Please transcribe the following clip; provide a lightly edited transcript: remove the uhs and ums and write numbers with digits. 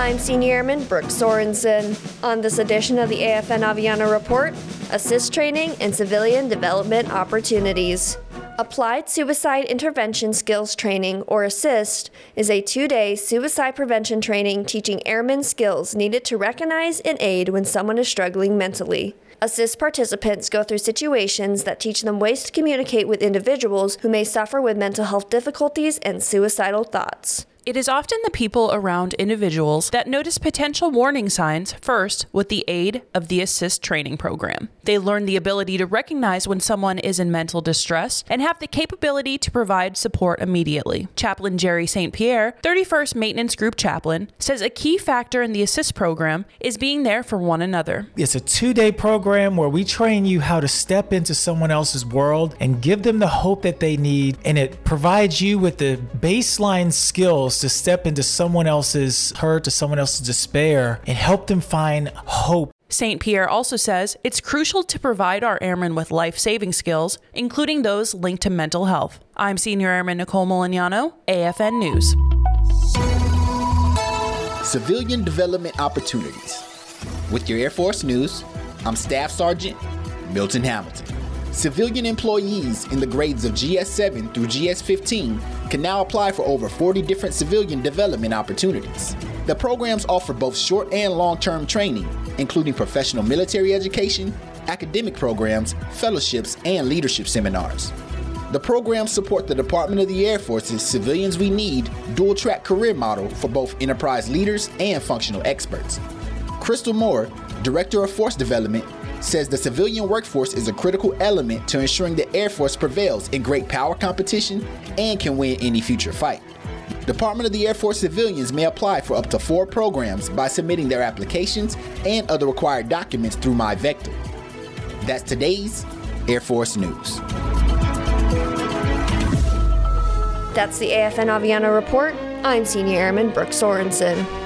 I'm Senior Airman Brooke Sorensen. On this edition of the AFN Aviano Report, assist training and civilian development opportunities. Applied Suicide Intervention Skills Training, or ASSIST, is a 2-day suicide prevention training teaching airmen skills needed to recognize and aid when someone is struggling mentally. ASSIST participants go through situations that teach them ways to communicate with individuals who may suffer with mental health difficulties and suicidal thoughts. It is often the people around individuals that notice potential warning signs first with the aid of the ASSIST training program. They learn the ability to recognize when someone is in mental distress and have the capability to provide support immediately. Chaplain Jerry St. Pierre, 31st Maintenance Group Chaplain, says a key factor in the ASSIST program is being there for one another. It's a 2-day program where we train you how to step into someone else's world and give them the hope that they need, and it provides you with the baseline skills to step into someone else's hurt, to someone else's despair, and help them find hope. St. Pierre also says it's crucial to provide our airmen with life-saving skills, including those linked to mental health. I'm Senior Airman Nicole Molignano, AFN News. Civilian development opportunities. With your Air Force News, I'm Staff Sergeant Milton Hamilton. Civilian employees in the grades of GS7 through GS15 can now apply for over 40 different civilian development opportunities. The programs offer both short and long-term training, including professional military education, academic programs, fellowships, and leadership seminars. The programs support the Department of the Air Force's Civilians We Need dual-track career model for both enterprise leaders and functional experts. Crystal Moore, Director of Force Development, says the civilian workforce is a critical element to ensuring the Air Force prevails in great power competition and can win any future fight. Department of the Air Force civilians may apply for up to 4 programs by submitting their applications and other required documents through MyVector. That's today's Air Force News. That's the AFN Aviano Report. I'm Senior Airman Brooke Sorensen.